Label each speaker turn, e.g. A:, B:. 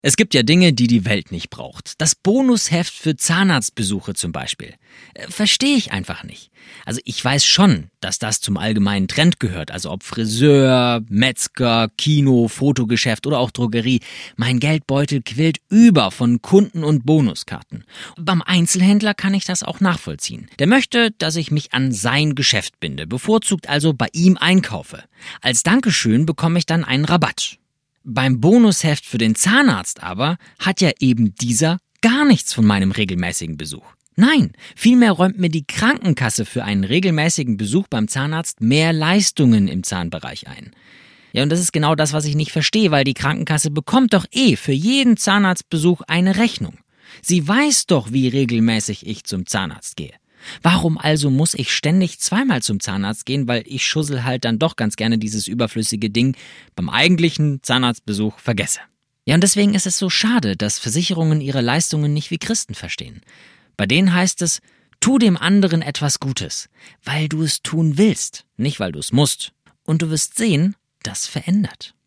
A: Es gibt ja Dinge, die die Welt nicht braucht. Das Bonusheft für Zahnarztbesuche zum Beispiel. Verstehe ich einfach nicht. Also ich weiß schon, dass das zum allgemeinen Trend gehört. Also ob Friseur, Metzger, Kino, Fotogeschäft oder auch Drogerie. Mein Geldbeutel quillt über von Kunden- und Bonuskarten. Und beim Einzelhändler kann ich das auch nachvollziehen. Der möchte, dass ich mich an sein Geschäft binde, bevorzugt also bei ihm einkaufe. Als Dankeschön bekomme ich dann einen Rabatt. Beim Bonusheft für den Zahnarzt aber hat ja eben dieser gar nichts von meinem regelmäßigen Besuch. Nein, vielmehr räumt mir die Krankenkasse für einen regelmäßigen Besuch beim Zahnarzt mehr Leistungen im Zahnbereich ein. Ja, und das ist genau das, was ich nicht verstehe, weil die Krankenkasse bekommt doch für jeden Zahnarztbesuch eine Rechnung. Sie weiß doch, wie regelmäßig ich zum Zahnarzt gehe. Warum also muss ich ständig zweimal zum Zahnarzt gehen, weil ich schussel halt dann doch ganz gerne dieses überflüssige Ding beim eigentlichen Zahnarztbesuch vergesse. Ja, und deswegen ist es so schade, dass Versicherungen ihre Leistungen nicht wie Christen verstehen. Bei denen heißt es, tu dem anderen etwas Gutes, weil du es tun willst, nicht weil du es musst. Und du wirst sehen, das verändert.